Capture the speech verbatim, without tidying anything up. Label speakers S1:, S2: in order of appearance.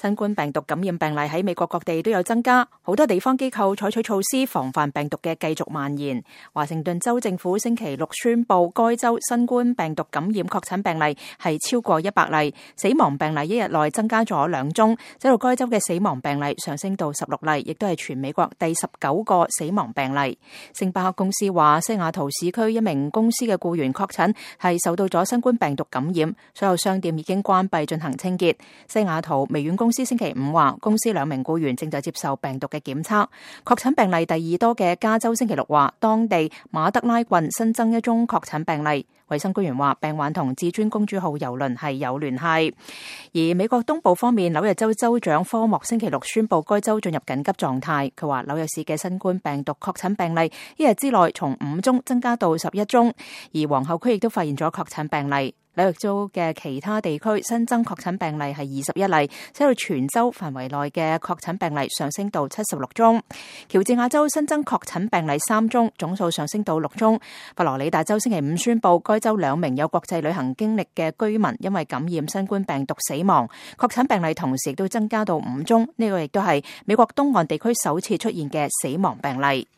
S1: 新冠病毒感染病例喺美國各地都有增加，好多地方機構採取措施防範病毒嘅繼續蔓延。華盛頓州政府星期六宣布，該州新冠病毒感染確診病例係超過一百例，死亡病例一日內增加咗兩宗，使到該州嘅死亡病例上升到十六例，亦都係全美國第十九個死亡病例。星巴克公司話，西雅圖市區一名公司嘅僱員確診係受到咗新冠病毒感染，所有商店已經關閉進行清潔。西雅圖微軟公司星期五話，公司兩名僱員正在接受病毒嘅檢測。確診病例第二多嘅加州星期六話，當地馬德拉郡新增一宗確診病例。衛生官員話，病患同至尊公主號郵輪係有聯繫。而美國東部方面，紐約州州長科莫星期六宣布該州進入緊急狀態。佢話紐約市嘅新冠病毒確診病例一日之內從五宗增加到十一宗，而皇后區亦都發現咗確診病例。紐約州嘅其他地區新增確診病例係二十一例，使到全州範圍內嘅確診病例上升到七十六宗。喬治亞州新增確診病例三宗，總數上升到六宗。佛羅里達州星期五宣布，該州兩名有國際旅行經歷嘅居民因為感染新冠病毒死亡，確診病例同時亦都增加到五宗。呢個亦都係美國東岸地區首次出現嘅死亡病例。